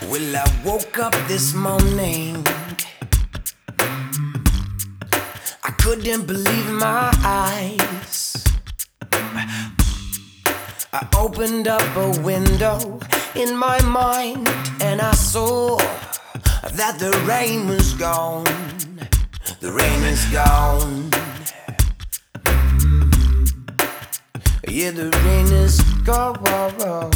Well, I woke up this morning. I couldn't believe my eyes. I opened up a window in my mind and I saw that the rain was gone. The rain is gone. Yeah, the rain is gone.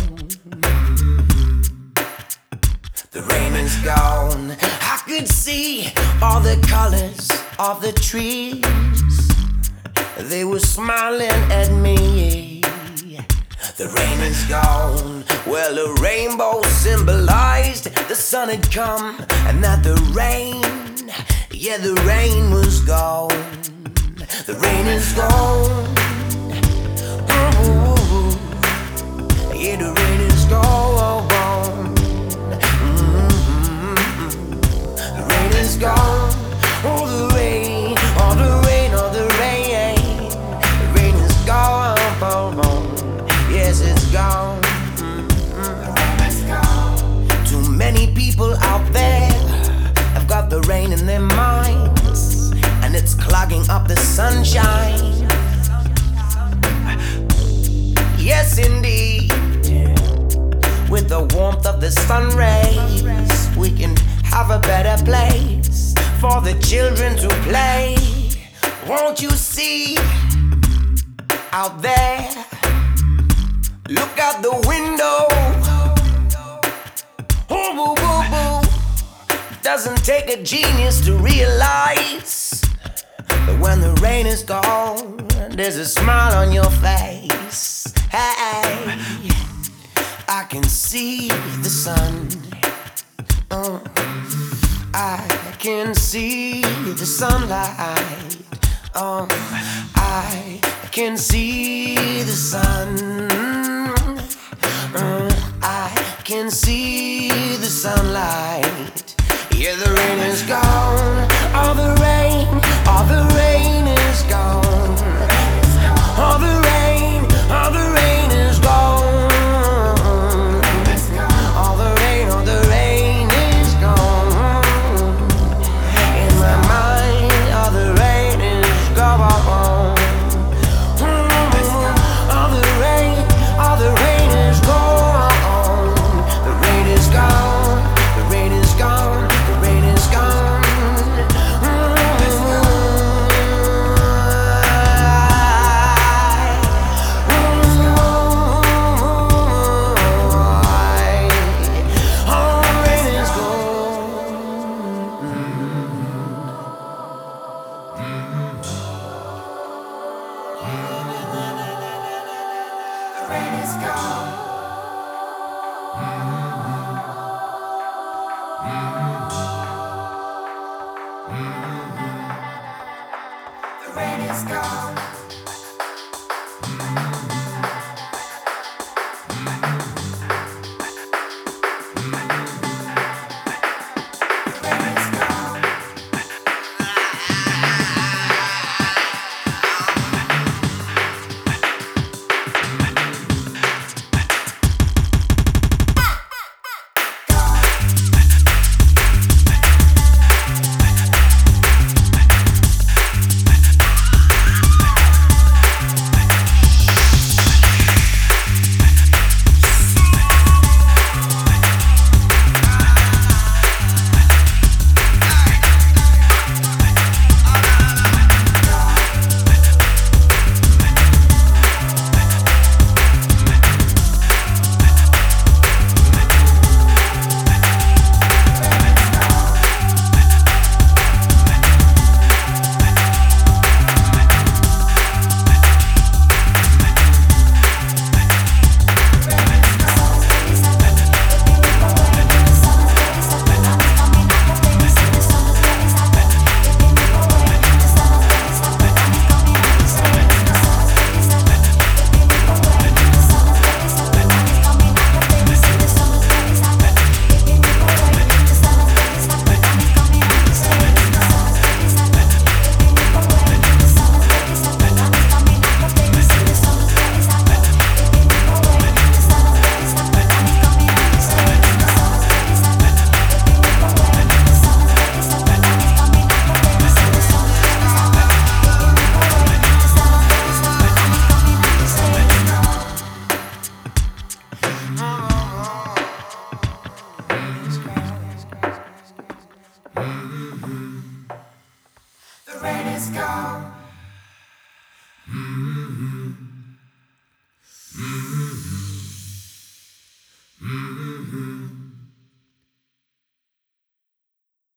The rain is gone. I could see all the colors of the trees. They were smiling at me. The rain is gone. Well, a rainbow symbolized the sun had come, and that the rain, yeah, the rain was gone. The rain is gone. Ooh, yeah, the rain is gone. The rain is gone. Oh, the rain, oh, the rain, oh, the rain. The rain is gone. Yes, it's gone. The rain is gone. Too many people out there have got the rain in their minds, and it's clogging up the sunshine. Yes, indeed. With the warmth of the sun rays, we can have a better place for the children to play. Won't you see out there? Look out the window. Oh, boo, boo, boo. Doesn't take a genius to realize that when the rain is gone, there's a smile on your face. Hey, I can see the sun. I can see the sunlight. I can see the sun. I can see the sunlight. Yeah, the rain is gone. All the rain, all the rain is gone. All the rain, all the rain is gone. All the rain, all the rain is gone. In my mind, all the rain is gone. All the rain, all the rain is gone. The rain is gone. The rain is gone. The rain is gone. The rain is gone.